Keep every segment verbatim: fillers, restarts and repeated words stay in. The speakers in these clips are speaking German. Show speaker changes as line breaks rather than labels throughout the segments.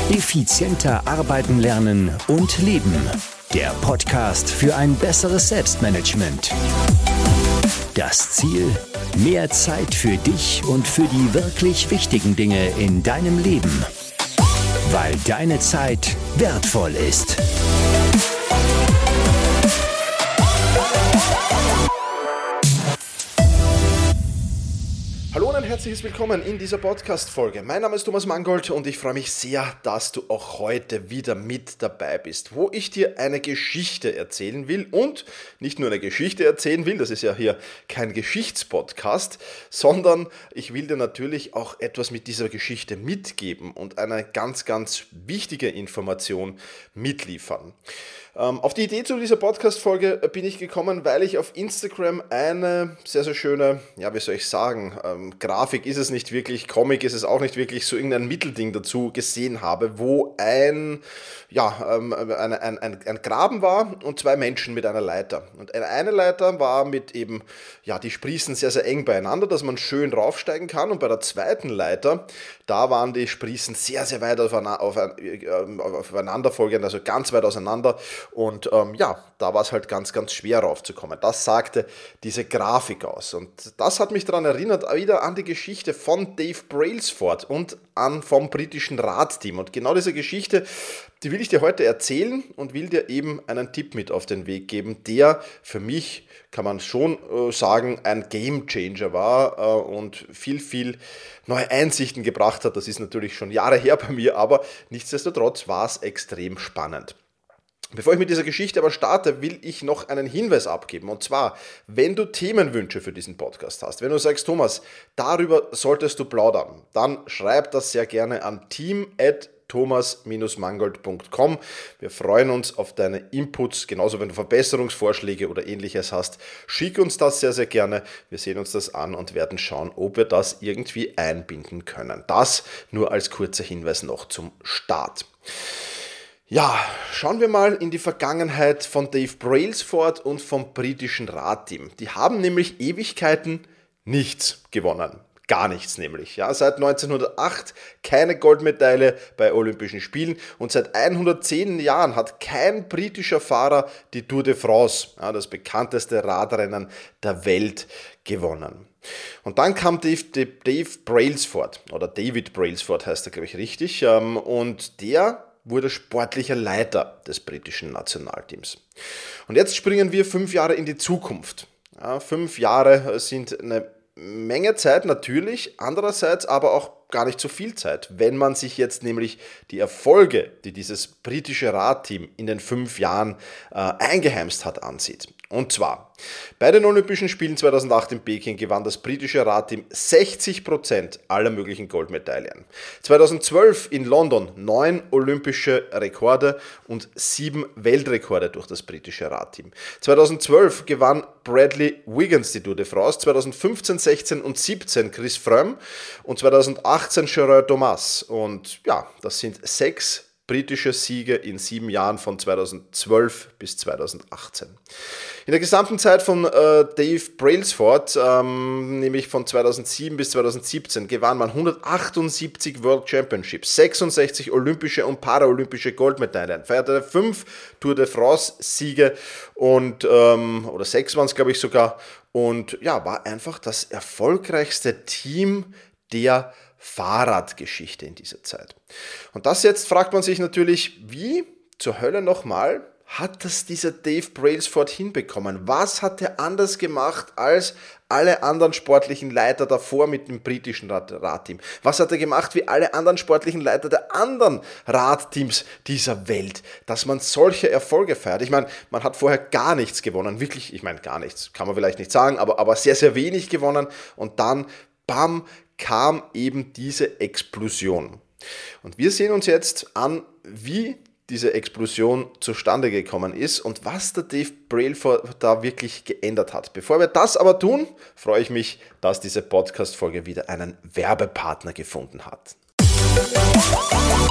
Effizienter arbeiten, lernen und leben. Der Podcast für ein besseres Selbstmanagement. Das Ziel: mehr Zeit für dich und für die wirklich wichtigen Dinge in deinem Leben. Weil deine Zeit wertvoll ist.
Hallo und ein herzliches Willkommen in dieser Podcast-Folge. Mein Name ist Thomas Mangold und ich freue mich sehr, dass du auch heute wieder mit dabei bist, wo ich dir eine Geschichte erzählen will und nicht nur eine Geschichte erzählen will, das ist ja hier kein Geschichtspodcast, sondern ich will dir natürlich auch etwas mit dieser Geschichte mitgeben und eine ganz, ganz wichtige Information mitliefern. Ähm, auf die Idee zu dieser Podcast-Folge bin ich gekommen, weil ich auf Instagram eine sehr, sehr schöne, ja, wie soll ich sagen, ähm, Grafik ist es nicht wirklich, Comic ist es auch nicht wirklich, so irgendein Mittelding dazu gesehen habe, wo ein, ja, ähm, ein, ein, ein, ein Graben war und zwei Menschen mit einer Leiter. Und eine Leiter war mit eben, ja, die Sprießen sehr, sehr eng beieinander, dass man schön raufsteigen kann, und bei der zweiten Leiter, da waren die Sprießen sehr, sehr weit aufeinander folgend, also ganz weit auseinander. Und ähm, ja, da war es halt ganz, ganz schwer raufzukommen. Das sagte diese Grafik aus. Und das hat mich daran erinnert, wieder an die Geschichte von Dave Brailsford und an vom britischen Radteam. Und genau diese Geschichte, die will ich dir heute erzählen und will dir eben einen Tipp mit auf den Weg geben, der für mich, kann man schon äh, sagen, ein Gamechanger war äh, und viel, viel neue Einsichten gebracht hat. Das ist natürlich schon Jahre her bei mir, aber nichtsdestotrotz war es extrem spannend. Bevor ich mit dieser Geschichte aber starte, will ich noch einen Hinweis abgeben. Und zwar, wenn du Themenwünsche für diesen Podcast hast, wenn du sagst, Thomas, darüber solltest du plaudern, dann schreib das sehr gerne an team at thomas mangold punkt com. Wir freuen uns auf deine Inputs, genauso wenn du Verbesserungsvorschläge oder ähnliches hast. Schick uns das sehr, sehr gerne. Wir sehen uns das an und werden schauen, ob wir das irgendwie einbinden können. Das nur als kurzer Hinweis noch zum Start. Ja, schauen wir mal in die Vergangenheit von Dave Brailsford und vom britischen Radteam. Die haben nämlich Ewigkeiten nichts gewonnen. Gar nichts nämlich. Ja, seit neunzehnhundertacht keine Goldmedaille bei Olympischen Spielen und seit hundertzehn Jahren hat kein britischer Fahrer die Tour de France, ja, das bekannteste Radrennen der Welt, gewonnen. Und dann kam Dave, Dave, Dave Brailsford, oder David Brailsford heißt er, glaube ich, richtig, und der wurde sportlicher Leiter des britischen Nationalteams. Und jetzt springen wir fünf Jahre in die Zukunft. Ja, fünf Jahre sind eine Menge Zeit natürlich, andererseits aber auch gar nicht so viel Zeit, wenn man sich jetzt nämlich die Erfolge, die dieses britische Radteam in den fünf Jahren äh, eingeheimst hat, ansieht. Und zwar, bei den Olympischen Spielen zweitausendacht in Peking gewann das britische Radteam sechzig Prozent aller möglichen Goldmedaillen. zweitausendzwölf in London neun olympische Rekorde und sieben Weltrekorde durch das britische Radteam. zweitausendzwölf gewann Bradley Wiggins die Tour de France, zweitausendfünfzehn, sechzehn und siebzehn Chris Froome und zweitausendachtzehn Geraint Thomas. Und ja, das sind sechs britische Siege in sieben Jahren von zweitausendzwölf bis zweitausendachtzehn. In der gesamten Zeit von äh, Dave Brailsford, ähm, nämlich von zweitausendsieben bis zweitausendsiebzehn, gewann man hundertachtundsiebzig World Championships, sechsundsechzig olympische und paralympische Goldmedaillen, feierte fünf Tour de France Siege und ähm, oder sechs waren es, glaube ich, sogar, und ja, war einfach das erfolgreichste Team der Fahrradgeschichte in dieser Zeit. Und das jetzt fragt man sich natürlich, wie zur Hölle nochmal hat das dieser Dave Brailsford hinbekommen? Was hat er anders gemacht als alle anderen sportlichen Leiter davor mit dem britischen Rad- Radteam? Was hat er gemacht wie alle anderen sportlichen Leiter der anderen Radteams dieser Welt, dass man solche Erfolge feiert? Ich meine, man hat vorher gar nichts gewonnen, wirklich, ich meine gar nichts, kann man vielleicht nicht sagen, aber, aber sehr, sehr wenig gewonnen, und dann, bam, kam eben diese Explosion. Und wir sehen uns jetzt an, wie diese Explosion zustande gekommen ist und was der Dave Brailsford da wirklich geändert hat. Bevor wir das aber tun, freue ich mich, dass diese Podcast-Folge wieder einen Werbepartner gefunden hat.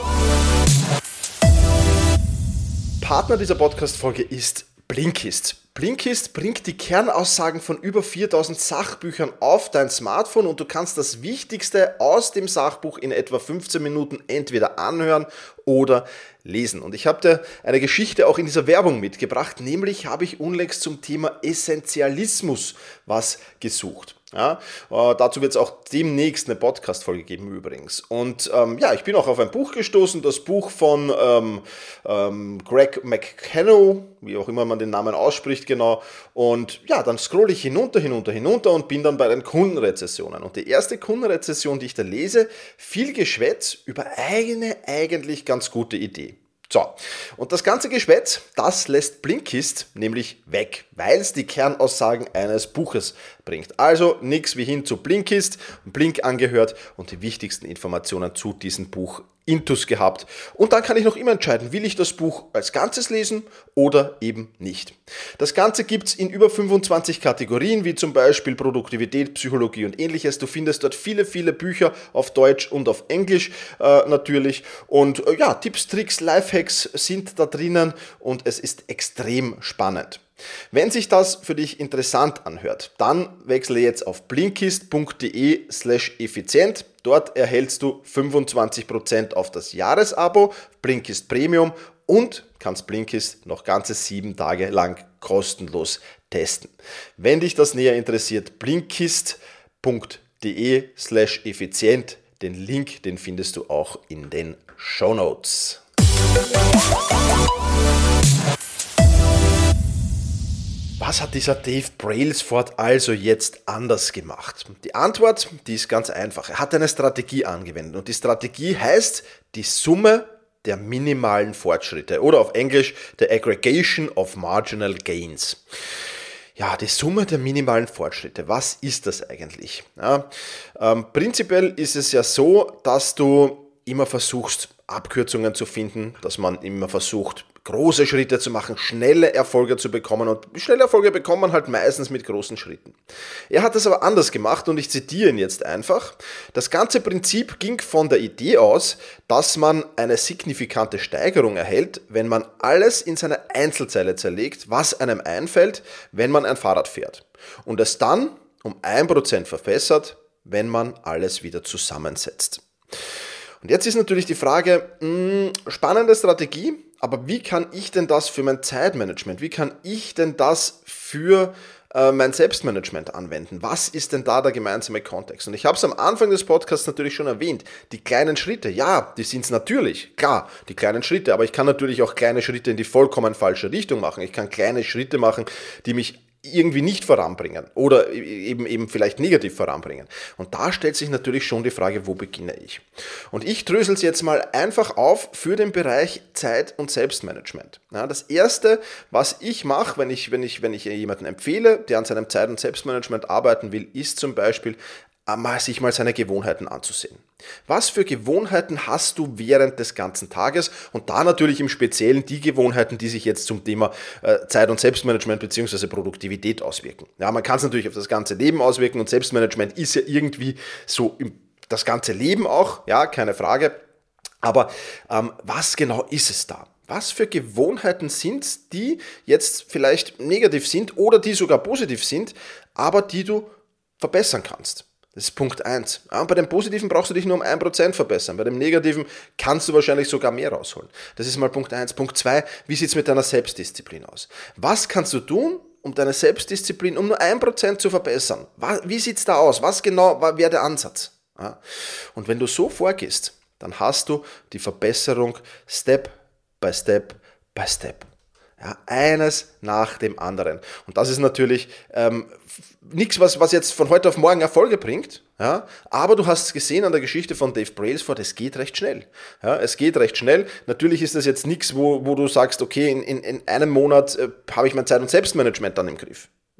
Partner dieser Podcast-Folge ist Blinkist. Blinkist bringt die Kernaussagen von über viertausend Sachbüchern auf dein Smartphone und du kannst das Wichtigste aus dem Sachbuch in etwa fünfzehn Minuten entweder anhören oder lesen. Und ich habe dir eine Geschichte auch in dieser Werbung mitgebracht, nämlich habe ich unlängst zum Thema Essentialismus was gesucht. Ja, äh, dazu wird es auch demnächst eine Podcast-Folge geben übrigens. Und ähm, ja, ich bin auch auf ein Buch gestoßen, das Buch von ähm, ähm, Greg McKenna, wie auch immer man den Namen ausspricht genau. Und ja, dann scrolle ich hinunter, hinunter, hinunter und bin dann bei den Kundenrezessionen. Und die erste Kundenrezession, die ich da lese, viel Geschwätz über eine eigentlich ganz gute Idee. So, und das ganze Geschwätz, das lässt Blinkist nämlich weg, weil es die Kernaussagen eines Buches bringt. Also nichts wie hin zu Blinkist, Blink angehört und die wichtigsten Informationen zu diesem Buch intus gehabt. Und dann kann ich noch immer entscheiden, will ich das Buch als Ganzes lesen oder eben nicht. Das Ganze gibt es in über fünfundzwanzig Kategorien, wie zum Beispiel Produktivität, Psychologie und ähnliches. Du findest dort viele, viele Bücher auf Deutsch und auf Englisch äh, natürlich. Und äh, ja, Tipps, Tricks, Lifehacks sind da drinnen und es ist extrem spannend. Wenn sich das für dich interessant anhört, dann wechsle jetzt auf blinkist.de slash effizient. Dort erhältst du fünfundzwanzig Prozent auf das Jahresabo, Blinkist Premium und kannst Blinkist noch ganze sieben Tage lang kostenlos testen. Wenn dich das näher interessiert, blinkist.de slash effizient. Den Link, den findest du auch in den Shownotes. Was hat dieser Dave Brailsford also jetzt anders gemacht? Die Antwort, die ist ganz einfach. Er hat eine Strategie angewendet und die Strategie heißt die Summe der minimalen Fortschritte oder auf Englisch the Aggregation of Marginal Gains. Ja, die Summe der minimalen Fortschritte, was ist das eigentlich? Ja, ähm, prinzipiell ist es ja so, dass du immer versuchst, Abkürzungen zu finden, dass man immer versucht, große Schritte zu machen, schnelle Erfolge zu bekommen und schnelle Erfolge bekommt man halt meistens mit großen Schritten. Er hat das aber anders gemacht und ich zitiere ihn jetzt einfach. Das ganze Prinzip ging von der Idee aus, dass man eine signifikante Steigerung erhält, wenn man alles in seine Einzelteile zerlegt, was einem einfällt, wenn man ein Fahrrad fährt und es dann um ein Prozent verbessert, wenn man alles wieder zusammensetzt. Und jetzt ist natürlich die Frage, mh, spannende Strategie, aber wie kann ich denn das für mein Zeitmanagement, wie kann ich denn das für äh, mein Selbstmanagement anwenden? Was ist denn da der gemeinsame Kontext? Und ich habe es am Anfang des Podcasts natürlich schon erwähnt, die kleinen Schritte, ja, die sind es natürlich, klar, die kleinen Schritte, aber ich kann natürlich auch kleine Schritte in die vollkommen falsche Richtung machen. Ich kann kleine Schritte machen, die mich irgendwie nicht voranbringen oder eben eben vielleicht negativ voranbringen. Und da stellt sich natürlich schon die Frage, wo beginne ich? Und ich drösel es jetzt mal einfach auf für den Bereich Zeit- und Selbstmanagement. Ja, das erste, was ich mache, wenn ich, wenn ich, wenn ich jemanden empfehle, der an seinem Zeit- und Selbstmanagement arbeiten will, ist zum Beispiel, sich mal seine Gewohnheiten anzusehen. Was für Gewohnheiten hast du während des ganzen Tages? Und da natürlich im Speziellen die Gewohnheiten, die sich jetzt zum Thema Zeit- und Selbstmanagement bzw. Produktivität auswirken. Ja, man kann es natürlich auf das ganze Leben auswirken und Selbstmanagement ist ja irgendwie so das ganze Leben auch, ja, keine Frage. Aber ähm, was genau ist es da? Was für Gewohnheiten sind es, die jetzt vielleicht negativ sind oder die sogar positiv sind, aber die du verbessern kannst? Das ist Punkt eins. Ja, bei dem Positiven brauchst du dich nur um ein Prozent verbessern. Bei dem Negativen kannst du wahrscheinlich sogar mehr rausholen. Das ist mal Punkt eins. Punkt zwei, wie sieht es mit deiner Selbstdisziplin aus? Was kannst du tun, um deine Selbstdisziplin um nur ein Prozent zu verbessern? Wie sieht es da aus? Was genau wäre der Ansatz? Ja, und wenn du so vorgehst, dann hast du die Verbesserung Step by Step by Step. Ja, eines nach dem anderen. Und das ist natürlich ähm, nichts, was, was jetzt von heute auf morgen Erfolge bringt. Ja, aber du hast es gesehen an der Geschichte von Dave Brailsford, es geht recht schnell. Ja, es geht recht schnell. Natürlich ist das jetzt nichts, wo, wo du sagst, okay, in, in, in einem Monat äh, habe ich mein Zeit- und Selbstmanagement dann im Griff.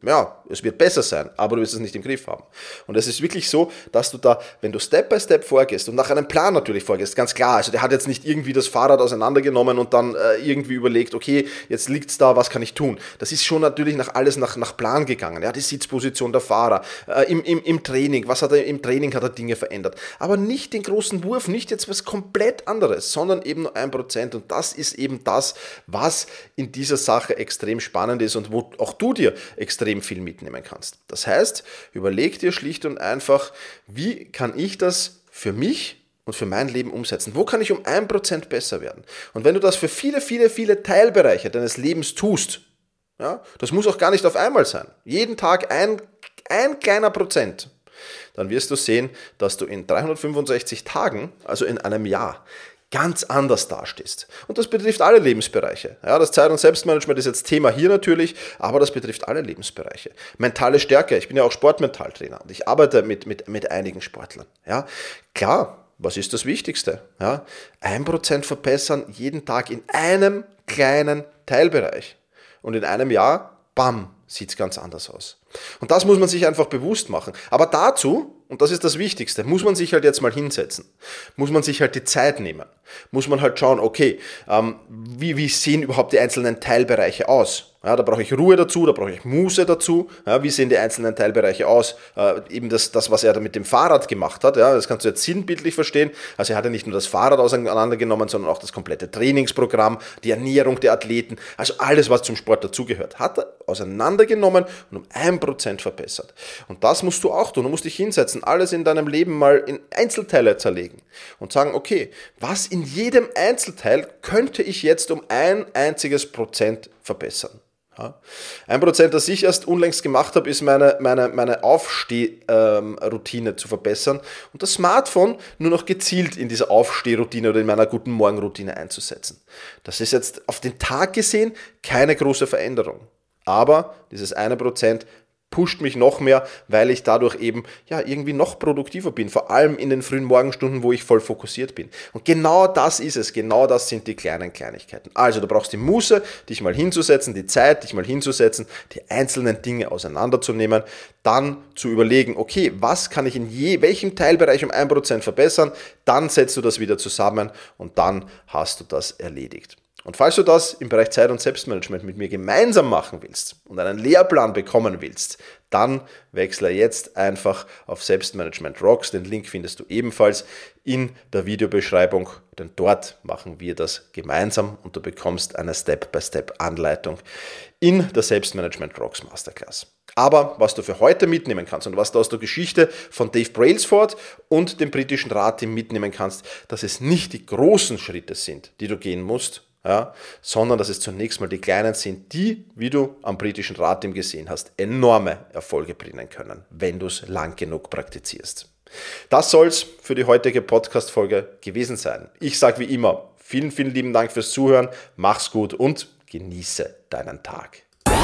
Ja, es wird besser sein, aber du wirst es nicht im Griff haben. Und es ist wirklich so, dass du da, wenn du Step by Step vorgehst und nach einem Plan natürlich vorgehst, ganz klar, also der hat jetzt nicht irgendwie das Fahrrad auseinandergenommen und dann äh, irgendwie überlegt, okay, jetzt liegt's da, was kann ich tun? Das ist schon natürlich nach alles nach, nach Plan gegangen. Ja, die Sitzposition der Fahrer, äh, im, im, im Training, was hat er im Training hat er Dinge verändert. Aber nicht den großen Wurf, nicht jetzt was komplett anderes, sondern eben nur ein Prozent. Und das ist eben das, was in dieser Sache extrem spannend ist und wo auch du dir extrem viel mitnehmen kannst. Das heißt, überleg dir schlicht und einfach, wie kann ich das für mich und für mein Leben umsetzen? Wo kann ich um ein Prozent besser werden? Und wenn du das für viele, viele, viele Teilbereiche deines Lebens tust, ja, das muss auch gar nicht auf einmal sein, jeden Tag ein, ein kleiner Prozent, dann wirst du sehen, dass du in dreihundertfünfundsechzig Tagen, also in einem Jahr, ganz anders dastehst. Und das betrifft alle Lebensbereiche. Ja, das Zeit- und Selbstmanagement ist jetzt Thema hier natürlich, aber das betrifft alle Lebensbereiche. Mentale Stärke, ich bin ja auch Sportmentaltrainer und ich arbeite mit, mit, mit einigen Sportlern. Ja, klar, was ist das Wichtigste? Ja, ein Prozent verbessern jeden Tag in einem kleinen Teilbereich. Und in einem Jahr, bam, sieht es ganz anders aus. Und das muss man sich einfach bewusst machen. Aber dazu, und das ist das Wichtigste, muss man sich halt jetzt mal hinsetzen. Muss man sich halt die Zeit nehmen. Muss man halt schauen, okay, ähm, wie, wie sehen überhaupt die einzelnen Teilbereiche aus? Ja, da brauche ich Ruhe dazu, da brauche ich Muße dazu. Ja, wie sehen die einzelnen Teilbereiche aus? Äh, eben das, das, was er da mit dem Fahrrad gemacht hat, ja, das kannst du jetzt sinnbildlich verstehen. Also er hat ja nicht nur das Fahrrad auseinandergenommen, sondern auch das komplette Trainingsprogramm, die Ernährung der Athleten, also alles, was zum Sport dazugehört, hat er auseinandergenommen und um ein Prozent verbessert. Und das musst du auch tun. Du musst dich hinsetzen, alles in deinem Leben mal in Einzelteile zerlegen und sagen, okay, was in jedem Einzelteil könnte ich jetzt um ein einziges Prozent verbessern? Ja. Ein Prozent, das ich erst unlängst gemacht habe, ist meine, meine, meine Aufstehroutine ähm, zu verbessern und das Smartphone nur noch gezielt in dieser Aufstehroutine oder in meiner guten Morgenroutine einzusetzen. Das ist jetzt auf den Tag gesehen keine große Veränderung, aber dieses eine Prozent pusht mich noch mehr, weil ich dadurch eben ja irgendwie noch produktiver bin, vor allem in den frühen Morgenstunden, wo ich voll fokussiert bin. Und genau das ist es, genau das sind die kleinen Kleinigkeiten. Also du brauchst die Muße, dich mal hinzusetzen, die Zeit, dich mal hinzusetzen, die einzelnen Dinge auseinanderzunehmen, dann zu überlegen, okay, was kann ich in je, welchem Teilbereich um ein Prozent verbessern, dann setzt du das wieder zusammen und dann hast du das erledigt. Und falls du das im Bereich Zeit- und Selbstmanagement mit mir gemeinsam machen willst und einen Lehrplan bekommen willst, dann wechsle jetzt einfach auf Selbstmanagement Rocks. Den Link findest du ebenfalls in der Videobeschreibung, denn dort machen wir das gemeinsam und du bekommst eine Step-by-Step-Anleitung in der Selbstmanagement Rocks Masterclass. Aber was du für heute mitnehmen kannst und was du aus der Geschichte von Dave Brailsford und dem britischen Radteam mitnehmen kannst, dass es nicht die großen Schritte sind, die du gehen musst, ja, sondern dass es zunächst mal die kleinen sind, die, wie du am britischen Radteam gesehen hast, enorme Erfolge bringen können, wenn du es lang genug praktizierst. Das soll es für die heutige Podcast-Folge gewesen sein. Ich sage wie immer, vielen, vielen lieben Dank fürs Zuhören, mach's gut und genieße deinen Tag.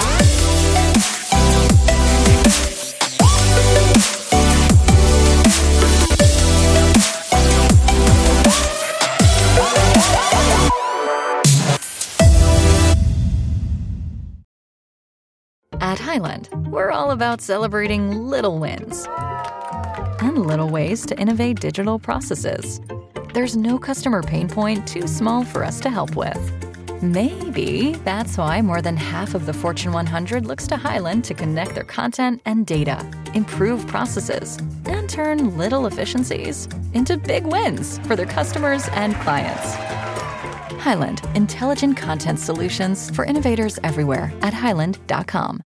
At Highland, we're all about celebrating little wins and little ways to innovate digital processes. There's no customer pain point too small for us to help with. Maybe that's why more than half of the Fortune one hundred looks to Highland to connect their content and data, improve processes, and turn little efficiencies into big wins for their customers and clients. Highland, intelligent content solutions for innovators everywhere at highland dot com.